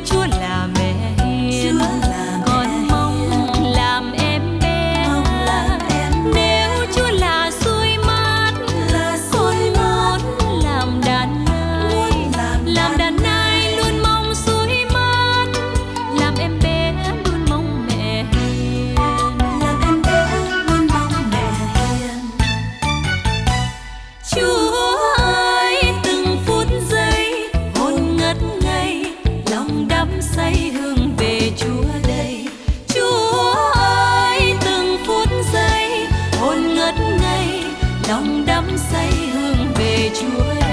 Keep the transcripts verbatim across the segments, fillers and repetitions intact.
Chúa là mẹ hiền, con mong làm em bé. Nếu Chúa là xuôi mát, con muốn làm đàn nai. Làm đàn nai luôn mong xuôi mát, làm em bé luôn mong mẹ hiền. Làm em bé luôn mong mẹ hiền. Chúa ơi, từng phút giây hồn ngất ngây, lòng đắm say hướng về Chúa đây. Chúa ơi, từng phút giây hồn ngất ngây, lòng đắm say hướng về Chúa đây.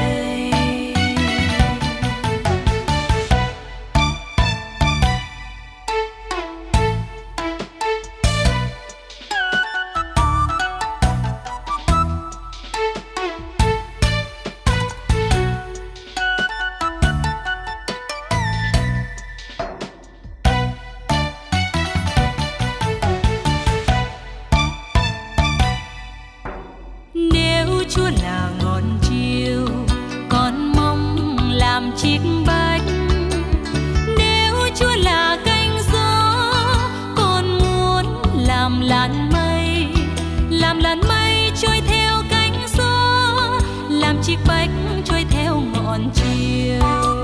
Nếu Chúa là ngọn chiều, con mong làm chiếc bách. Nếu Chúa là cánh gió, con muốn làm làn mây. Làm làn mây trôi theo cánh gió, làm chiếc bách trôi theo ngọn chiều.